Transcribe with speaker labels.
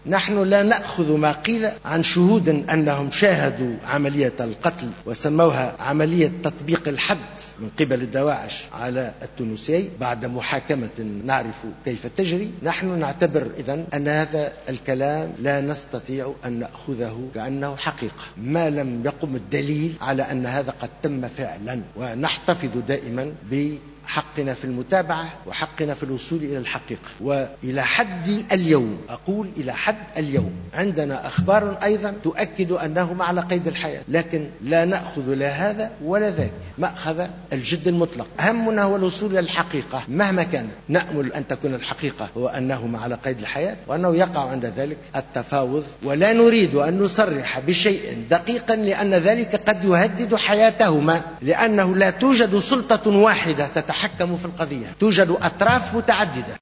Speaker 1: نحن لا نأخذ ما قيل عن شهود أنهم شاهدوا عملية القتل وسموها عملية تطبيق الحد من قبل الدواعش على التونسي بعد محاكمة نعرف كيف تجري. نحن نعتبر إذن أن هذا الكلام لا نستطيع أن نأخذه كأنه حقيقة ما لم يقم الدليل على أن هذا قد تم فعلا، ونحتفظ دائما بحقنا في المتابعة وحقنا في الوصول إلى الحقيقة. وإلى حد اليوم، أقول إلى حد اليوم، عندنا أخبار أيضا تؤكد أنهم على قيد الحياة، لكن لا نأخذ لا هذا ولا ذاك مأخذ الجد المطلق. همنا هو الوصول إلى الحقيقة مهما كانت. نأمل أن تكون الحقيقة هو أنهم على قيد الحياة وأنه يقع عند ذلك التفاوض، ولا نريد أن نصرح بشيء دقيقا لأن ذلك قد يهدد حياتهما، لأنه لا توجد سلطة واحدة تتحكم في القضية، توجد أطراف متعددة.